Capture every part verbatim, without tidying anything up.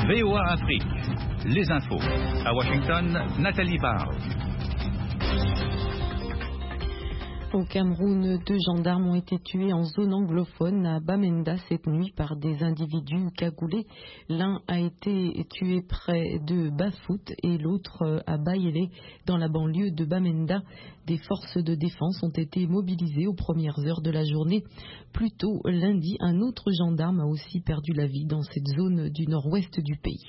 V O A Afrique, les infos. À Washington, Nathalie Barre. Au Cameroun, deux gendarmes ont été tués en zone anglophone à Bamenda cette nuit par des individus cagoulés. L'un a été tué près de Bafout et l'autre à Bayele, dans la banlieue de Bamenda. Des forces de défense ont été mobilisées aux premières heures de la journée. Plus tôt, lundi, un autre gendarme a aussi perdu la vie dans cette zone du nord-ouest du pays.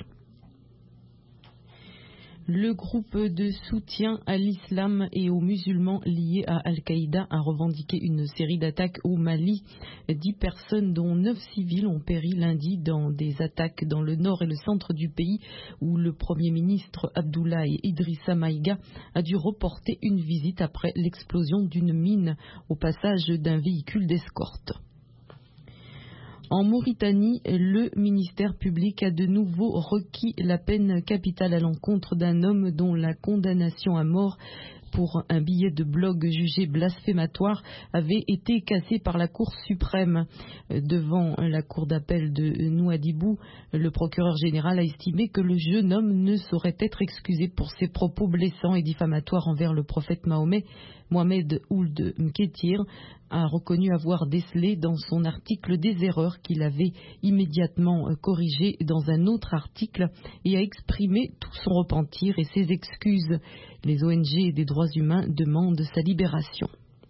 Le groupe de soutien à l'islam et aux musulmans liés à Al-Qaïda a revendiqué une série d'attaques au Mali. Dix personnes, dont neuf civils, ont péri lundi dans des attaques dans le nord et le centre du pays, où le Premier ministre Abdoulaye Idrissa Maïga a dû reporter une visite après l'explosion d'une mine au passage d'un véhicule d'escorte. En Mauritanie, le ministère public a de nouveau requis la peine capitale à l'encontre d'un homme dont la condamnation à mort pour un billet de blog jugé blasphématoire avait été cassé par la Cour suprême. Devant la Cour d'appel de Nouadhibou, le procureur général a estimé que le jeune homme ne saurait être excusé pour ses propos blessants et diffamatoires envers le prophète Mahomet. Mohamed Ould Mketir a reconnu avoir décelé dans son article des erreurs qu'il avait immédiatement corrigées dans un autre article et a exprimé tout son repentir et ses excuses. Les O N G des droits humains demandent sa libération.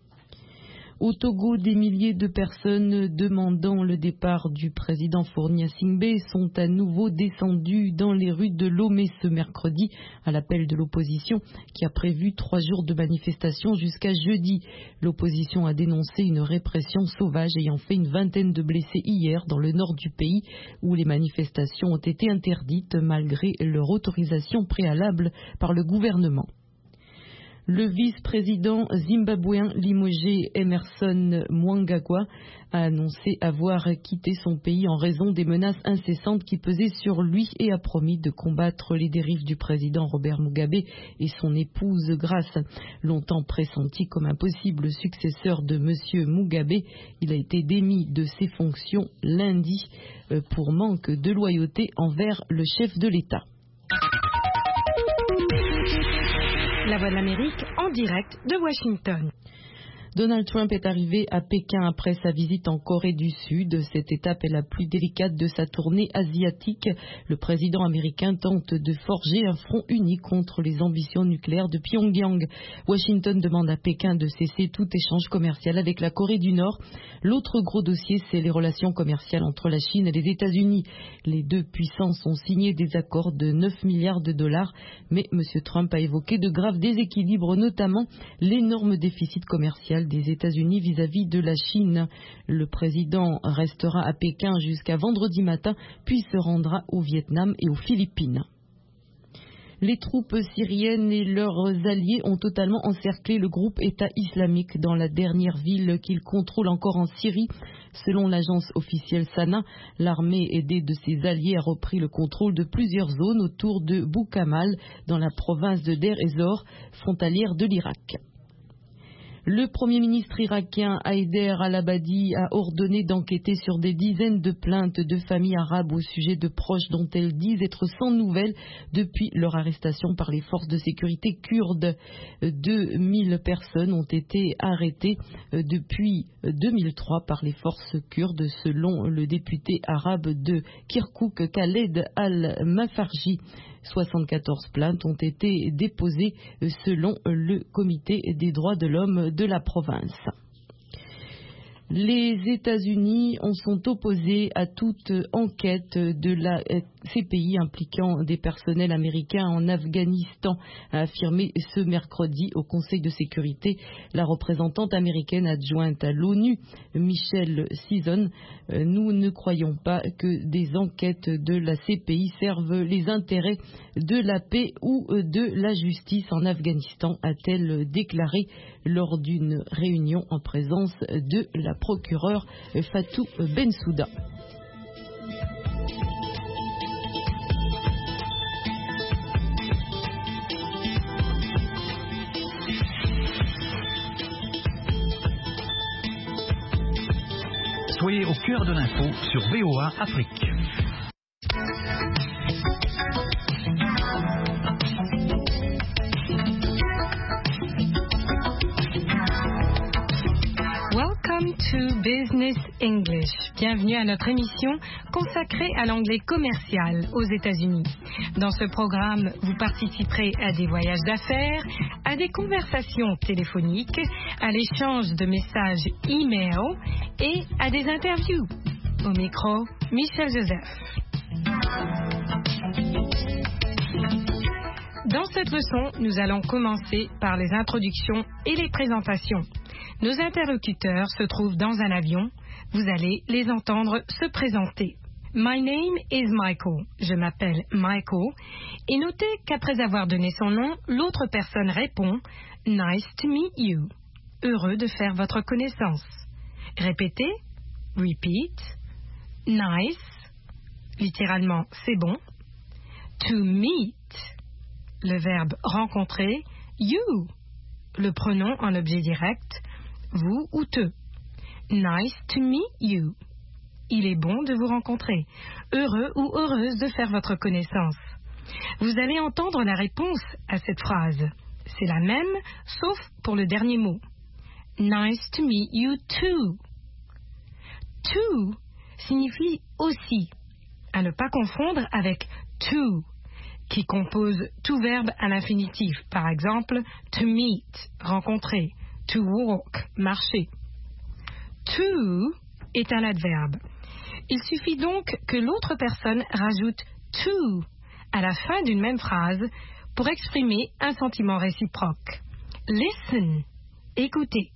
Au Togo, des milliers de personnes demandant le départ du président Faure Gnassingbé sont à nouveau descendues dans les rues de Lomé ce mercredi à l'appel de l'opposition qui a prévu trois jours de manifestation jusqu'à jeudi. L'opposition a dénoncé une répression sauvage ayant fait une vingtaine de blessés hier dans le nord du pays où les manifestations ont été interdites malgré leur autorisation préalable par le gouvernement. Le vice-président zimbabwéen limogé Emerson Mnangagwa a annoncé avoir quitté son pays en raison des menaces incessantes qui pesaient sur lui et a promis de combattre les dérives du président Robert Mugabe et son épouse Grace. Longtemps pressenti comme un possible successeur de M. Mugabe, il a été démis de ses fonctions lundi pour manque de loyauté envers le chef de l'État. La Voix de l'Amérique en direct de Washington. Donald Trump est arrivé à Pékin après sa visite en Corée du Sud. Cette étape est la plus délicate de sa tournée asiatique. Le président américain tente de forger un front uni contre les ambitions nucléaires de Pyongyang. Washington demande à Pékin de cesser tout échange commercial avec la Corée du Nord. L'autre gros dossier, c'est les relations commerciales entre la Chine et les États-Unis. Les deux puissances ont signé des accords de neuf milliards de dollars, mais M. Trump a évoqué de graves déséquilibres, notamment l'énorme déficit commercial des États-Unis vis-à-vis de la Chine. Le président restera à Pékin jusqu'à vendredi matin, puis se rendra au Vietnam et aux Philippines. Les troupes syriennes et leurs alliés ont totalement encerclé le groupe État islamique dans la dernière ville qu'ils contrôlent encore en Syrie. Selon l'agence officielle Sana, l'armée aidée de ses alliés a repris le contrôle de plusieurs zones autour de Boukamal, dans la province de Deir ez-Zor, frontalière de l'Irak. Le Premier ministre irakien Haider al-Abadi a ordonné d'enquêter sur des dizaines de plaintes de familles arabes au sujet de proches dont elles disent être sans nouvelles depuis leur arrestation par les forces de sécurité kurdes. deux mille personnes ont été arrêtées depuis deux mille trois par les forces kurdes, selon le député arabe de Kirkouk, Khaled al-Mafarji. soixante-quatorze plaintes ont été déposées selon le comité des droits de l'homme de la province. Les États-Unis en sont opposés à toute enquête de la C P I impliquant des personnels américains en Afghanistan, a affirmé ce mercredi au Conseil de sécurité la représentante américaine adjointe à l'ONU, Michelle Season. Nous ne croyons pas que des enquêtes de la C P I servent les intérêts de la paix ou de la justice en Afghanistan, a-t-elle déclaré lors d'une réunion en présence de la procureure Fatou Bensouda. Soyez au cœur de l'info sur V O A Afrique. English. Bienvenue à notre émission consacrée à l'anglais commercial aux États-Unis. Dans ce programme, vous participerez à des voyages d'affaires, à des conversations téléphoniques, à l'échange de messages e-mail et à des interviews. Au micro, Michel Joseph. Dans cette leçon, nous allons commencer par les introductions et les présentations. Nos interlocuteurs se trouvent dans un avion. Vous allez les entendre se présenter. My name is Michael. Je m'appelle Michael. Et notez qu'après avoir donné son nom, l'autre personne répond Nice to meet you. Heureux de faire votre connaissance. Répétez. Repeat. Nice. Littéralement, c'est bon. To meet. Le verbe rencontrer. You. Le pronom en objet direct. Vous ou te. Nice to meet you. Il est bon de vous rencontrer. Heureux ou heureuse de faire votre connaissance. Vous allez entendre la réponse à cette phrase. C'est la même, sauf pour le dernier mot. Nice to meet you too. To signifie aussi. À ne pas confondre avec to, qui compose tout verbe à l'infinitif. Par exemple, to meet, rencontrer. To walk, marcher. To est un adverbe. Il suffit donc que l'autre personne rajoute to à la fin d'une même phrase pour exprimer un sentiment réciproque. Listen, écoutez.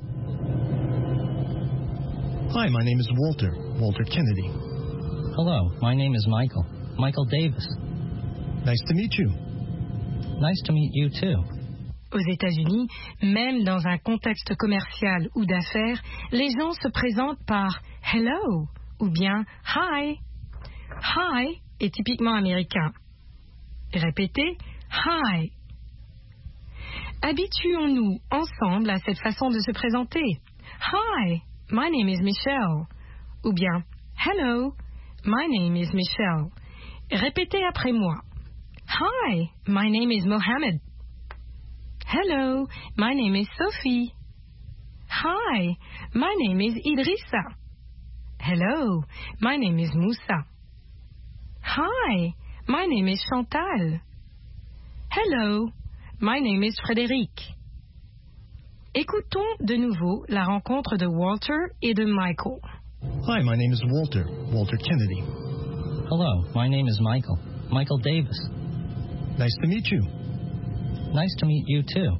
Hi, my name is Walter, Walter Kennedy. Hello, my name is Michael, Michael Davis. Nice to meet you. Nice to meet you too. Aux États-Unis, même dans un contexte commercial ou d'affaires, les gens se présentent par hello ou bien hi. Hi est typiquement américain. Répétez hi. Habituons-nous ensemble à cette façon de se présenter. Hi, my name is Michelle. Ou bien hello, my name is Michelle. Répétez après moi. Hi, my name is Mohammed. Hello, my name is Sophie. Hi, my name is Idrissa. Hello, my name is Moussa. Hi, my name is Chantal. Hello, my name is Frédéric. Écoutons de nouveau la rencontre de Walter et de Michael. Hi, my name is Walter, Walter Kennedy. Hello, my name is Michael, Michael Davis. Nice to meet you. Nice to meet you too.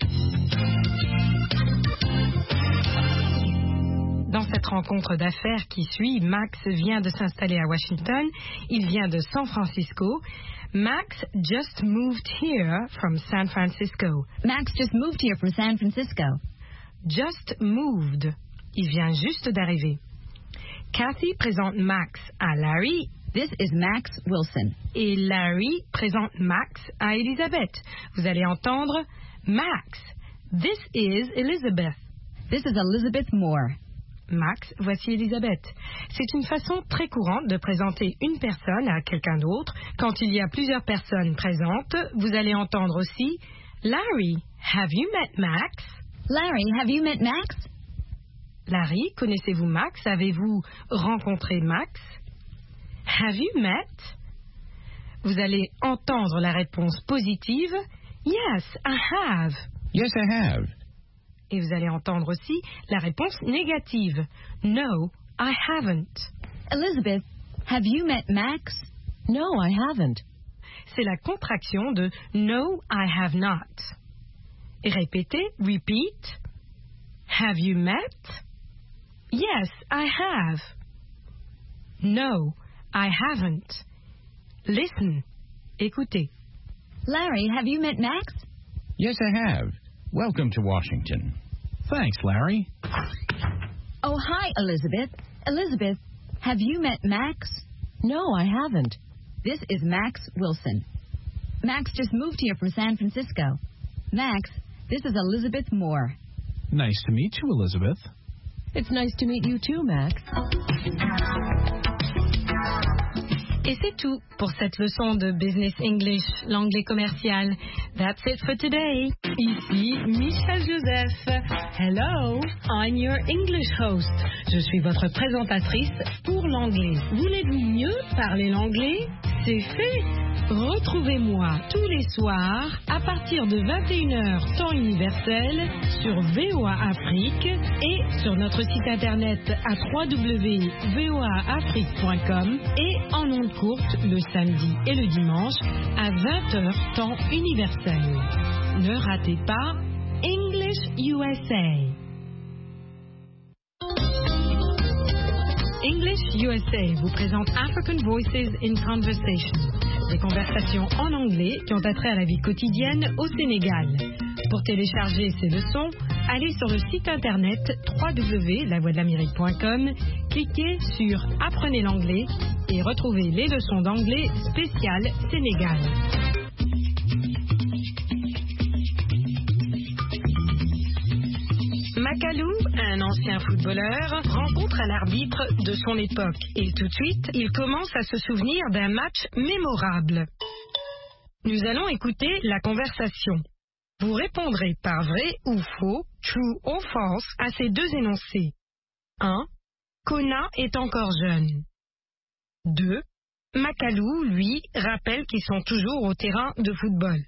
Dans cette rencontre d'affaires qui suit, Max vient de s'installer à Washington. Il vient de San Francisco. Max just moved here from San Francisco. Max just moved here from San Francisco. Just moved. Il vient juste d'arriver. Kathy présente Max à Larry. This is Max Wilson. Et Larry présente Max à Elizabeth. Vous allez entendre Max. This is Elizabeth. This is Elizabeth Moore. Max, voici Elizabeth. C'est une façon très courante de présenter une personne à quelqu'un d'autre. Quand il y a plusieurs personnes présentes, vous allez entendre aussi Larry, have you met Max? Larry, have you met Max? Larry, connaissez-vous Max? Avez-vous rencontré Max? Have you met? Vous allez entendre la réponse positive. Yes, I have. Yes, I have. Et vous allez entendre aussi la réponse négative. No, I haven't. Elizabeth, have you met Max? No, I haven't. C'est la contraction de No, I have not. Et répétez, repeat. Have you met? Yes, I have. No, I haven't. Listen. Écoutez. Larry, have you met Max? Yes, I have. Welcome to Washington. Thanks, Larry. Oh, hi, Elizabeth. Elizabeth, have you met Max? No, I haven't. This is Max Wilson. Max just moved here from San Francisco. Max, this is Elizabeth Moore. Nice to meet you, Elizabeth. It's nice to meet you too, Max. Et c'est tout pour cette leçon de Business English, l'anglais commercial. That's it for today. Ici Michelle Joseph. Hello, I'm your English host. Je suis votre présentatrice pour l'anglais. Voulez-vous mieux parler l'anglais? C'est fait. Retrouvez-moi tous les soirs à partir de vingt et une heures temps universel sur V O A Afrique et sur notre site internet à w w w point v o a afrique point com et en ondes courtes le samedi et le dimanche à vingt heures temps universel. Ne ratez pas English U S A. English U S A vous présente African Voices in Conversation, des conversations en anglais qui ont attrait à la vie quotidienne au Sénégal. Pour télécharger ces leçons, allez sur le site internet w w w point la voix de l'amérique point com, cliquez sur Apprenez l'anglais et retrouvez les leçons d'anglais spéciales Sénégal. Macalou, un ancien footballeur, rencontre un arbitre de son époque et tout de suite, il commence à se souvenir d'un match mémorable. Nous allons écouter la conversation. Vous répondrez par vrai ou faux, true ou false, à ces deux énoncés. un. Kona est encore jeune. deux. Macalou, lui, rappelle qu'ils sont toujours au terrain de football.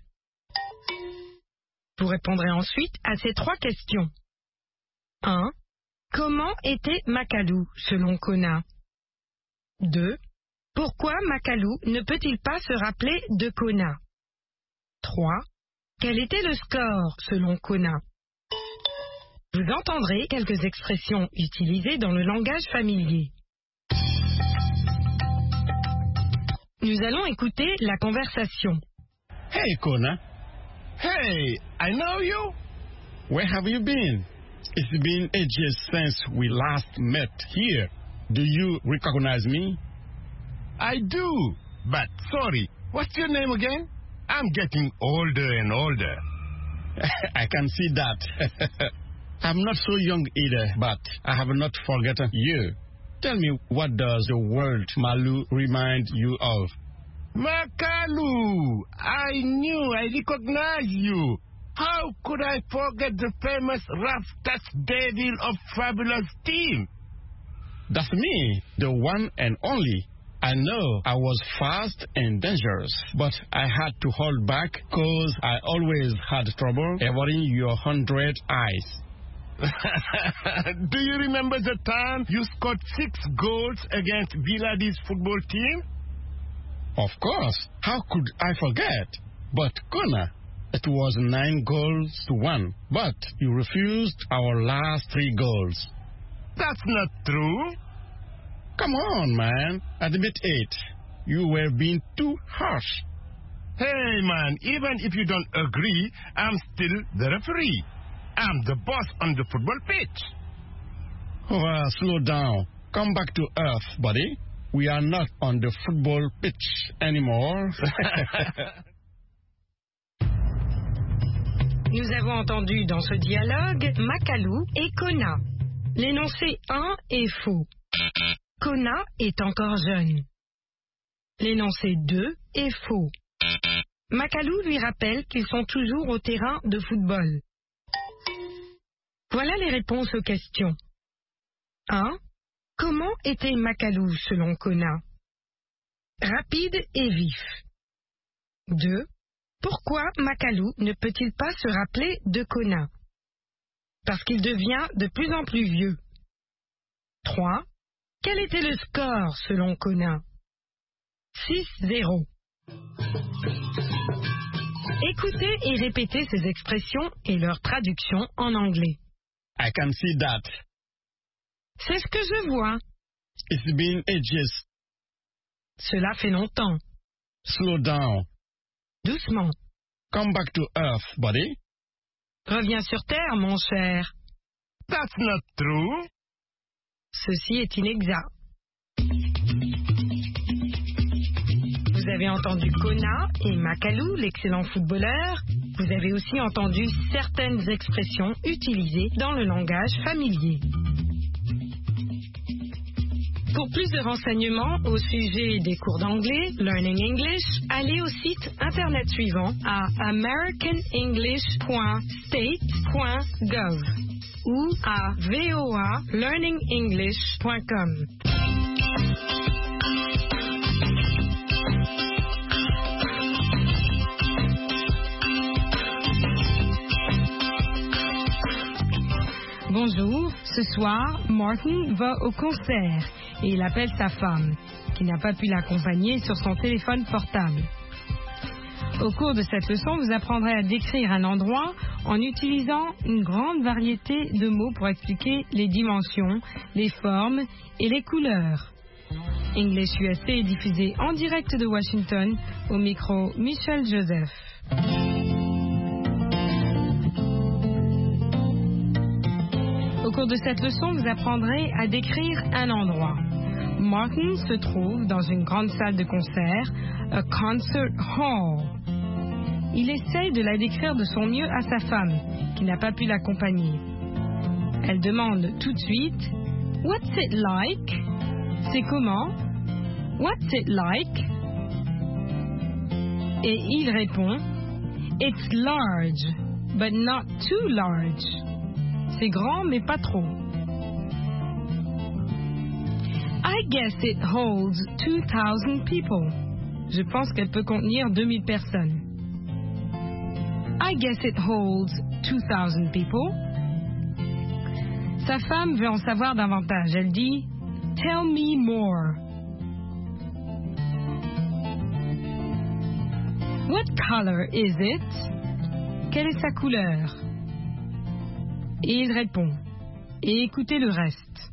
Vous répondrez ensuite à ces trois questions. un. Comment était Macalou, selon Kona? deux. Pourquoi Macalou ne peut-il pas se rappeler de Kona? trois. Quel était le score, selon Kona? Vous entendrez quelques expressions utilisées dans le langage familier. Nous allons écouter la conversation. Hey, Kona. Hey, I know you. Where have you been? It's been ages since we last met here. Do you recognize me? I do, but sorry, what's your name again? I'm getting older and older. I can see that. I'm not so young either, but I have not forgotten you. Tell me, what does the word Malu remind you of? Macalou! I knew I recognized you. How could I forget the famous Raftas Devil of Fabulous Team? That's me, the one and only. I know I was fast and dangerous, but I had to hold back because I always had trouble avoiding your hundred eyes. Do you remember the time you scored six goals against Villadis football team? Of course. How could I forget? But, Kona, it was nine goals to one, but you refused our last three goals. That's not true. Come on, man. Admit it. You were being too harsh. Hey, man, even if you don't agree, I'm still the referee. I'm the boss on the football pitch. Oh, uh, slow down. Come back to earth, buddy. We are not on the football pitch anymore. Nous avons entendu dans ce dialogue Macalou et Kona. L'énoncé un est faux. Kona est encore jeune. L'énoncé deux est faux. Macalou lui rappelle qu'ils sont toujours au terrain de football. Voilà les réponses aux questions. un. Comment était Macalou selon Kona? Rapide et vif. deux. Pourquoi Macalou ne peut-il pas se rappeler de Kona? Parce qu'il devient de plus en plus vieux. trois. Quel était le score selon Kona? six zéro. Écoutez et répétez ces expressions et leur traduction en anglais. I can see that. C'est ce que je vois. It's been ages. Cela fait longtemps. Slow down. Doucement. Come back to earth, buddy. Reviens sur terre, mon cher. That's not true. Ceci est inexact. Vous avez entendu Kona et Macalou, l'excellent footballeur. Vous avez aussi entendu certaines expressions utilisées dans le langage familier. Pour plus de renseignements au sujet des cours d'anglais, Learning English, allez au site internet suivant à american english point state point gov ou à voa learning english point com. Bonjour, ce soir, Martin va au concert et il appelle sa femme, qui n'a pas pu l'accompagner sur son téléphone portable. Au cours de cette leçon, vous apprendrez à décrire un endroit en utilisant une grande variété de mots pour expliquer les dimensions, les formes et les couleurs. English U S A est diffusé en direct de Washington au micro Michel Joseph. Au cours de cette leçon, vous apprendrez à décrire un endroit. Martin se trouve dans une grande salle de concert, a concert hall. Il essaye de la décrire de son mieux à sa femme, qui n'a pas pu l'accompagner. Elle demande tout de suite « What's it like ?» C'est comment? What's it like? Et il répond It's large, but not too large. C'est grand, mais pas trop. I guess it holds two thousand people. Je pense qu'elle peut contenir deux mille personnes. I guess it holds two thousand people. Sa femme veut en savoir davantage. Elle dit Tell me more. What color is it? Quelle est sa couleur? Et il répond. Et écoutez le reste.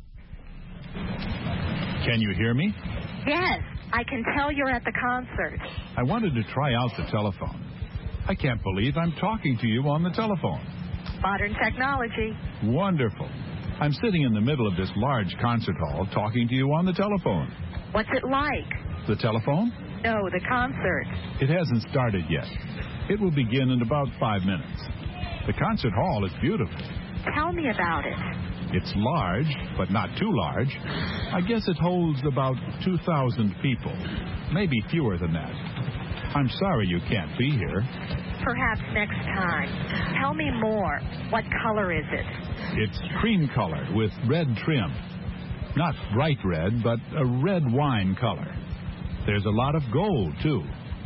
Can you hear me? Yes, I can tell you're at the concert. I wanted to try out the telephone. I can't believe I'm talking to you on the telephone. Modern technology. Wonderful. I'm sitting in the middle of this large concert hall talking to you on the telephone. What's it like? The telephone? No, the concert. It hasn't started yet. It will begin in about five minutes. The concert hall is beautiful. Tell me about it. It's large, but not too large. I guess it holds about two thousand people, maybe fewer than that. I'm sorry you can't be here. Perhaps next time. Tell me more. What color is it? It's cream color with red trim. Not bright red, but a red wine color. There's a lot of gold, too.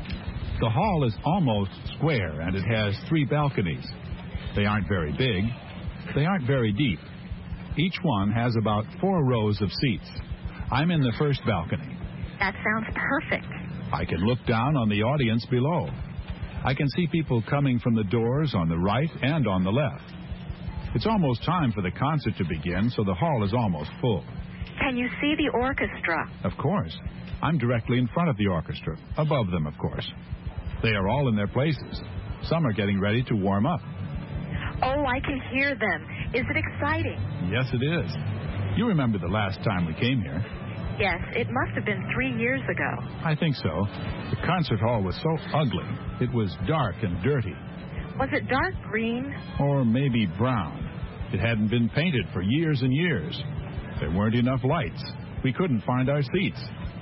The hall is almost square, and it has three balconies. They aren't very big. They aren't very deep. Each one has about four rows of seats. I'm in the first balcony. That sounds perfect. I can look down on the audience below. I can see people coming from the doors on the right and on the left. It's almost time for the concert to begin, so the hall is almost full. Can you see the orchestra? Of course. I'm directly in front of the orchestra, above them, of course. They are all in their places. Some are getting ready to warm up. Oh, I can hear them. Is it exciting? Yes, it is. You remember the last time we came here? Yes, it must have been three years ago. I think so. The concert hall was so ugly. It was dark and dirty. Was it dark green? Or maybe brown. It hadn't been painted for years and years. There weren't enough lights. We couldn't find our seats.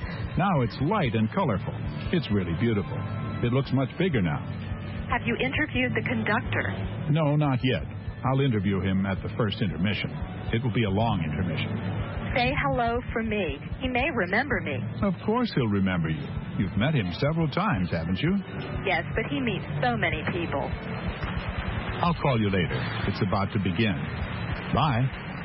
Now it's light and colorful. It's really beautiful. It looks much bigger now. Have you interviewed the conductor? No, not yet. I'll interview him at the first intermission. It will be a long intermission. Say hello from me. He may remember me. Of course he'll remember you. You've met him several times, haven't you? Yes, but he meets so many people. I'll call you later. It's about to begin. Bye.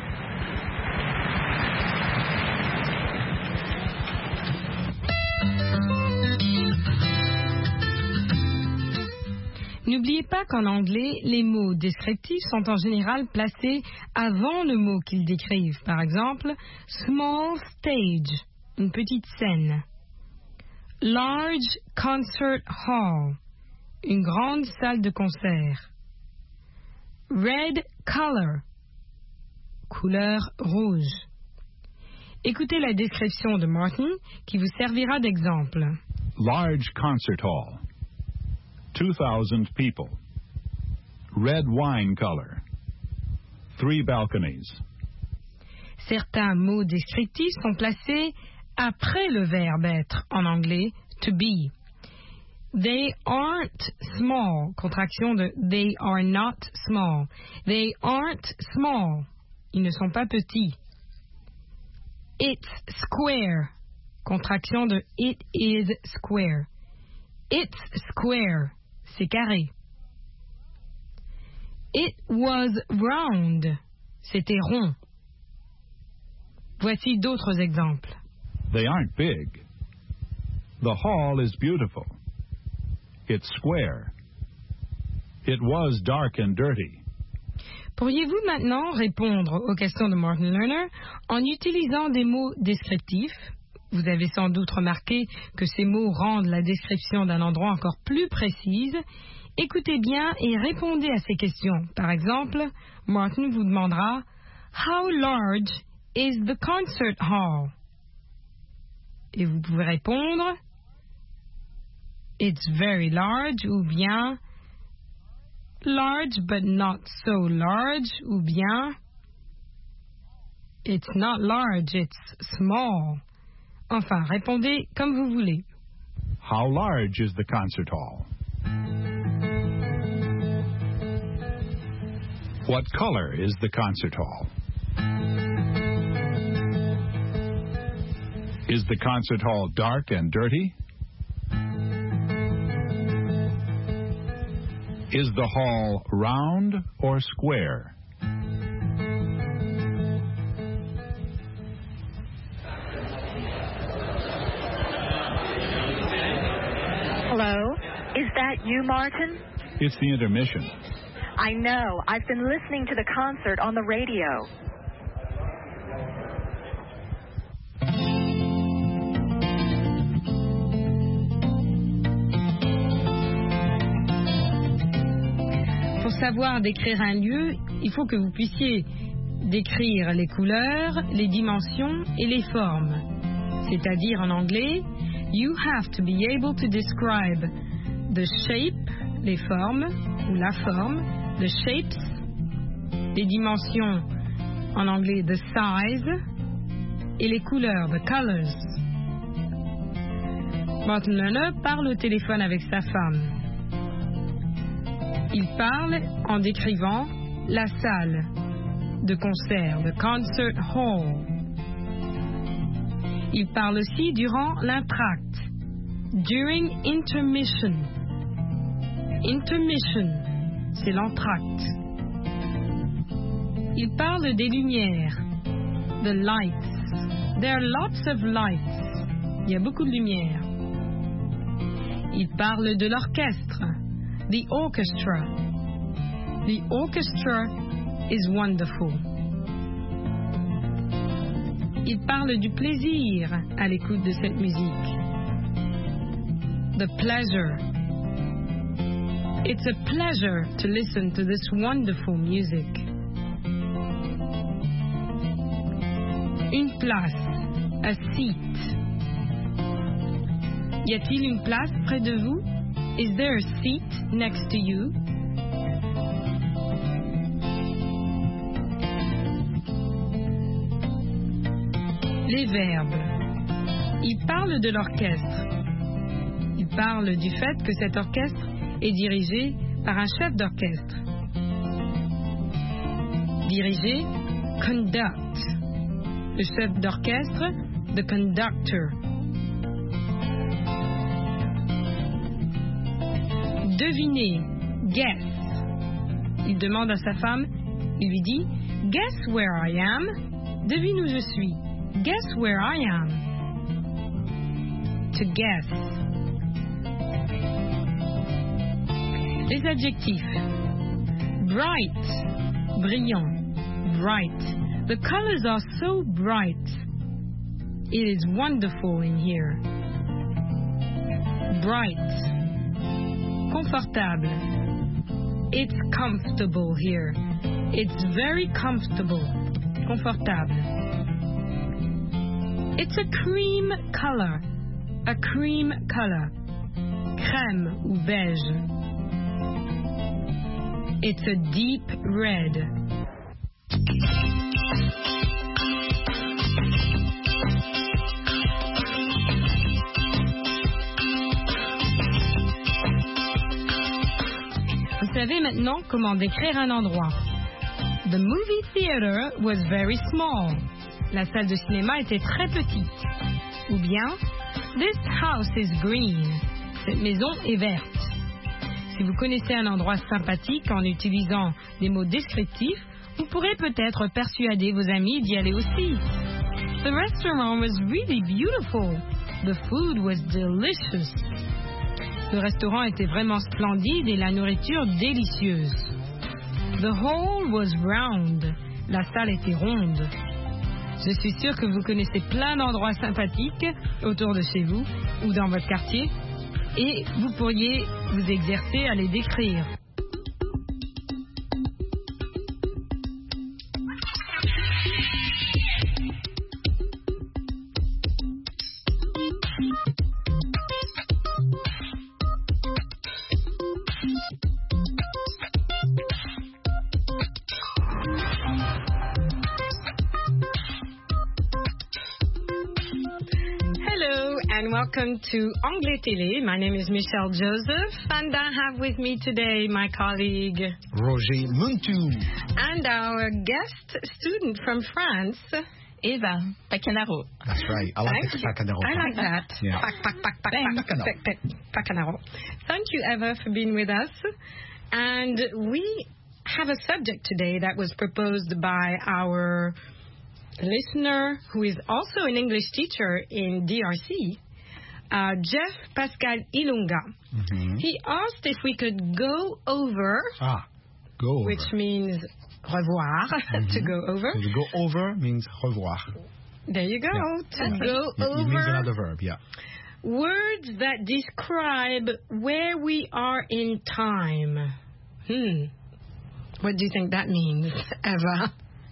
N'oubliez pas qu'en anglais, les mots descriptifs sont en général placés avant le mot qu'ils décrivent. Par exemple, small stage, une petite scène. Large concert hall, une grande salle de concert. Red color, couleur rouge. Écoutez la description de Martin qui vous servira d'exemple. Large concert hall. two thousand people. Red wine color. Three balconies. Certains mots descriptifs sont placés après le verbe être en anglais, to be. They aren't small, contraction de they are not small. They aren't small, ils ne sont pas petits. It's square, contraction de it is square. It's square, c'est carré. It was round, c'était rond. Voici d'autres exemples. They aren't big. The hall is beautiful. It's square. It was dark and dirty. Pourriez-vous maintenant répondre aux questions de Martin Lerner en utilisant des mots descriptifs? Vous avez sans doute remarqué que ces mots rendent la description d'un endroit encore plus précise. Écoutez bien et répondez à ces questions. Par exemple, Martin vous demandera « How large is the concert hall? » Et vous pouvez répondre « It's very large » ou bien « Large but not so large » ou bien « It's not large, it's small ». Enfin, répondez comme vous voulez. How large is the concert hall? What color is the concert hall? Is the concert hall dark and dirty? Is the hall round or square? Hello? Is that you, Martin? It's the intermission. I know. I've been listening to the concert on the radio. Pour savoir décrire un lieu, il faut que vous puissiez décrire les couleurs, les dimensions et les formes. C'est-à-dire en anglais, you have to be able to describe the shape, les formes, ou la forme, the shapes, les dimensions, en anglais the size, et les couleurs, the colors. Martin Lerner parle au téléphone avec sa femme. Il parle en décrivant la salle de concert, the concert hall. Il parle aussi durant l'entracte, during intermission. Intermission, c'est l'entracte. Il parle des lumières, the lights. There are lots of lights. Il y a beaucoup de lumière. Il parle de l'orchestre, the orchestra. The orchestra is wonderful. Il parle du plaisir à l'écoute de cette musique. The pleasure. It's a pleasure to listen to this wonderful music. Une place, a seat. Y a-t-il une place près de vous? Is there a seat next to you? Les verbes. Il parle de l'orchestre. Il parle du fait que cet orchestre est dirigé par un chef d'orchestre. Diriger, conduct. Le chef d'orchestre, the conductor. Deviner, guess. Il demande à sa femme, il lui dit, guess where I am. Devine où je suis. Guess where I am. To guess. Les adjectifs. Bright, brillant, bright. The colors are so bright. It is wonderful in here. Bright. Confortable. It's comfortable here. It's very comfortable. Confortable. It's a cream color. A cream color. Crème ou beige. It's a deep red. savez maintenant comment décrire un endroit. The movie theater was very small. La salle de cinéma était très petite. Ou bien, this house is green. Cette maison est verte. Si vous connaissez un endroit sympathique en utilisant des mots descriptifs, vous pourrez peut-être persuader vos amis d'y aller aussi. The restaurant was really beautiful. The food was delicious. Le restaurant était vraiment splendide et la nourriture délicieuse. The hall was round. La salle était ronde. Je suis sûre que vous connaissez plein d'endroits sympathiques autour de chez vous ou dans votre quartier et vous pourriez vous exercer à les décrire. Welcome to Anglais Télé. My name is Michelle Joseph, and I have with me today my colleague Roger Muntu, and our guest student from France, Eva Pacanaro. That's right. I like the Pacanaro. I like that. Yeah. Pac, pac, pac, pac, pac, pac, pac, Pacanaro. Thank you, Eva, for being with us. And we have a subject today that was proposed by our listener, who is also an English teacher in D R C. Uh, Jeff Pascal Ilunga. Mm-hmm. He asked if we could go over, ah, go over. Which means revoir, mm-hmm. to go over. So to go over means revoir. There you go, yeah. to go it, over. It means another verb, yeah. Words that describe where we are in time. Hmm. What do you think that means, Eva?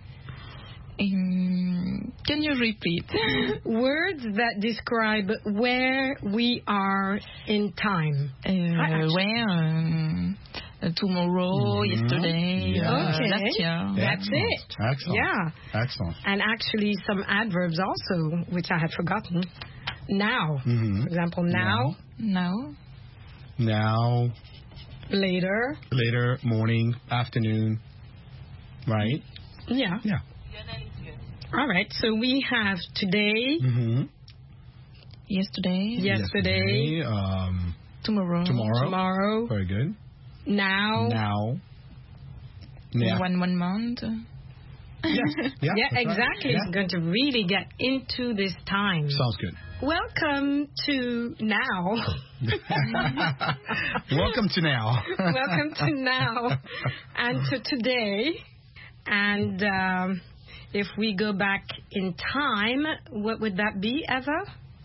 Um, can you repeat? Words that describe where we are in time. Uh, where? Um, uh, tomorrow, mm-hmm. yesterday, yeah. uh, okay. last year. That's Excellent. it. Excellent. Yeah. Excellent. And actually some adverbs also, which I had forgotten. Now. Mm-hmm. For example, now. Now. Now. Later. Later, morning, afternoon. Right? Yeah. Yeah. All right, so we have today, mm-hmm. yesterday, yesterday, yesterday um, tomorrow, tomorrow, tomorrow, very good. Now, now, yeah. one one month. Yeah, yeah, yeah exactly. Right. Yeah. We're going to really get into this time. Sounds good. Welcome to now. Welcome to now. Welcome to now, and to today, and. Um, If we go back in time, what would that be, Eva?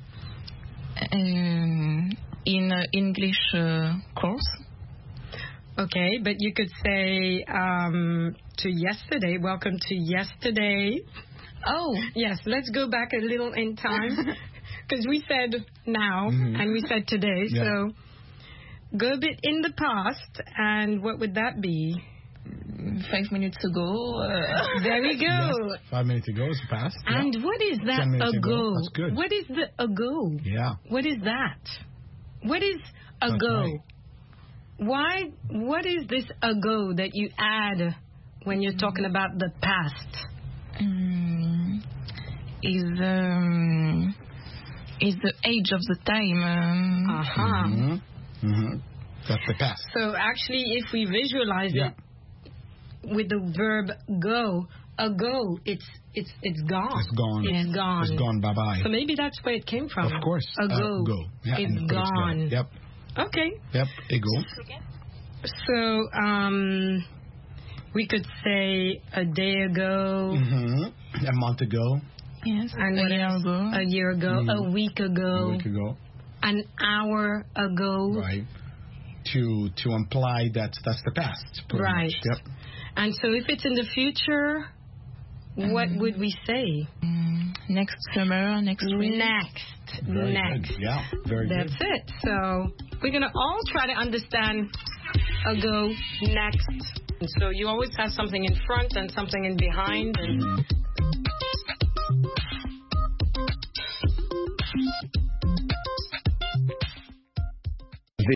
Um, in uh, English uh, course. Okay, but you could say um, to yesterday. Welcome to yesterday. Oh. Yes, let's go back a little in time. Because we said now, mm-hmm. and we said today. Yeah. So go a bit in the past, and what would that be? Five minutes ago. Uh, there we go. Yes, five minutes ago is past. And yeah. what is that ago? ago? That's good. What is the ago? Yeah. What is that? What is ago? Right. Why? What is this ago that you add when you're talking about the past? Um, is um, is the age of the time? Um, uh huh. Mm-hmm. Mm-hmm. That's the past. So actually, if we visualize yeah. it with the verb go, ago, it's it's it's gone. It's gone. It's gone. It's gone. Bye bye. So maybe that's where it came from. Of course. Ago. Uh, go. Yeah, it's gone. It's yep. Okay. Yep. Ego. So um, we could say a day ago. Mm-hmm. A month ago. Yes. And a year ago. A year ago. Mm-hmm. A week ago. A week ago. An hour ago. Right. To to imply that that's the past. Right. Much. Yep. And so if it's in the future, um, what would we say? Um, next summer, next week. Next. Very next. Good. Yeah, very That's good. it. So we're going to all try to understand ago, next. And so you always have something in front and something in behind. And